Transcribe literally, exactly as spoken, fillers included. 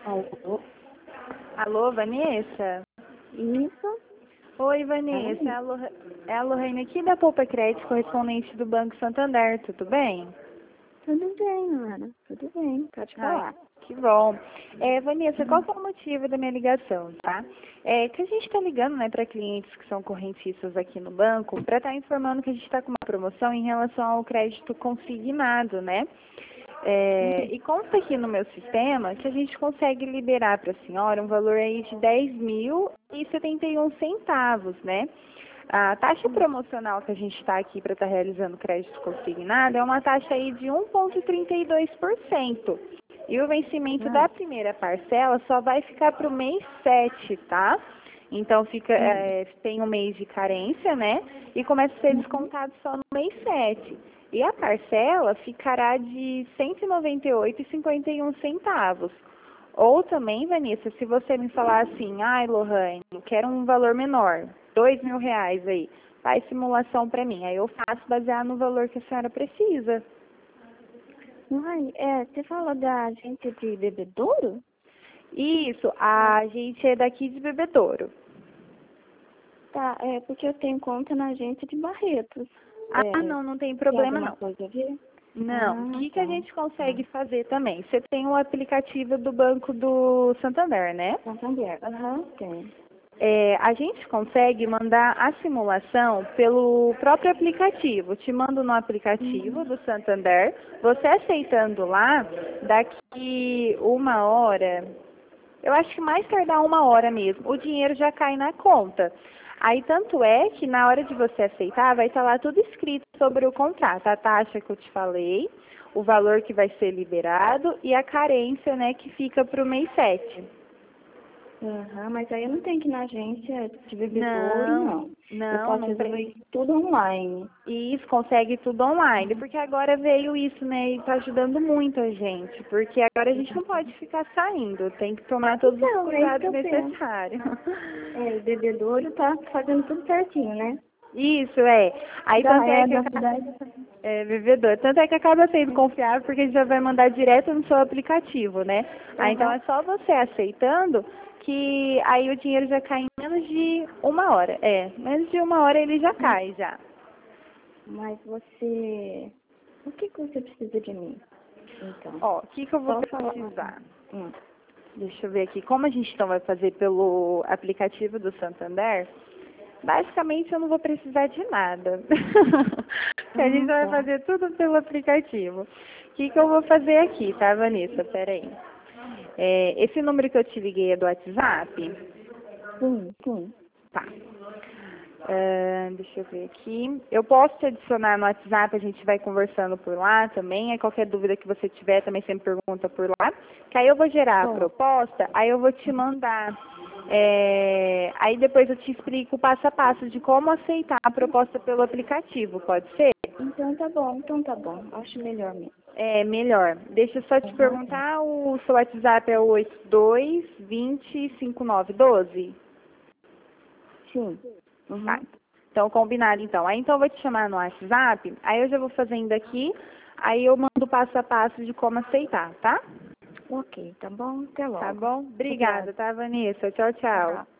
Alô? Alô, Vanessa? Isso? Oi, Vanessa. É a, Lor é a Lorraine aqui da Poupa Crédito, correspondente do Banco Santander. Tudo bem? Tudo bem, Ana. Tudo bem. Pode Ai, falar. que bom. É, Vanessa, qual que é o motivo da minha ligação, tá? É que a gente está ligando, né, para clientes que são correntistas aqui no banco, para estar informando que a gente está com uma promoção em relação ao crédito consignado, né? É, e consta aqui no meu sistema que a gente consegue liberar para a senhora um valor aí de dez mil e setenta e um centavos, né? A taxa promocional que a gente está aqui para estar realizando crédito consignado é uma taxa aí de um vírgula trinta e dois por cento. E o vencimento da primeira parcela só vai ficar para o mês sete, tá? Então fica, é, tem um mês de carência, né? E começa a ser descontado só no mês sete. E a parcela ficará de cento e noventa e oito reais e cinquenta e um centavos. Ou também, Vanessa, se você me falar assim, ai, Lohane, eu quero um valor menor, dois mil reais aí, faz simulação para mim. Aí eu faço baseado no valor que a senhora precisa. Ai, é, você fala da agência de bebedouro? Isso, a gente é daqui de Bebedouro. Tá, é porque eu tenho conta na agência de Barretos. Ah, É, não, não tem tem problema alguma não. coisa a ver? Não, o Ah, que, que tá. a gente consegue fazer também? Você tem o aplicativo do Banco do Santander, né? Santander. Aham, tem. É, a gente consegue mandar a simulação pelo próprio aplicativo. Te mando no aplicativo do Santander. Você aceitando lá, daqui uma hora, eu acho que mais tardar uma hora mesmo, o dinheiro já cai na conta. Aí, tanto é que na hora de você aceitar, vai estar lá tudo escrito sobre o contrato, a taxa que eu te falei, o valor que vai ser liberado e a carência, né, que fica para o mês sete. Aham, mas aí eu não tenho que ir na agência de bebedouro, Não, não. Eu não, posso não resolver pre... isso tudo online. Isso, consegue tudo online, porque agora veio isso, né, e tá ajudando muito a gente, porque agora a gente não pode ficar saindo, tem que tomar todos os Então, é isso que cuidados eu penso. necessários. É, o bebedouro tá fazendo tudo certinho, né? Isso, é. Aí Da tanto é é, que da acaba, cidade. é, bebedouro, tanto é que acaba sendo confiável porque a gente já vai mandar direto no seu aplicativo, né? Aí então Aham. é só você aceitando que aí o dinheiro já cai em menos de uma hora. É, menos de uma hora ele já cai já. Mas você... O que que você precisa de mim? Então, Ó, o que que eu vou só falar... precisar? Hum. Deixa eu ver aqui. Como a gente então vai fazer pelo aplicativo do Santander, basicamente eu não vou precisar de nada. Porque a gente Ah, vai tá. fazer tudo pelo aplicativo. O que que eu vou fazer aqui, tá, Vanessa? Peraí. É, esse número que eu te liguei é do WhatsApp? Sim, sim. Tá. Ah, deixa eu ver aqui. Eu posso te adicionar no WhatsApp, a gente vai conversando por lá também. Aí qualquer dúvida que você tiver, também sempre pergunta por lá. Que aí eu vou gerar a Bom, proposta, aí eu vou te mandar. É, aí depois eu te explico o passo a passo de como aceitar a proposta pelo aplicativo, pode ser? então tá bom, então tá bom. Acho melhor mesmo. É, melhor. Deixa eu só te Aham. perguntar, o seu WhatsApp é o oito dois, vinte, cinquenta e nove, doze? Sim. Tá. Uhum. Então, combinado então. Aí então eu vou te chamar no WhatsApp, aí eu já vou fazendo aqui, aí eu mando o passo a passo de como aceitar, tá? Ok, tá bom. Até Tá logo. bom? Obrigada, Obrigada. tá, Vanessa? Tchau, tchau. Tchau.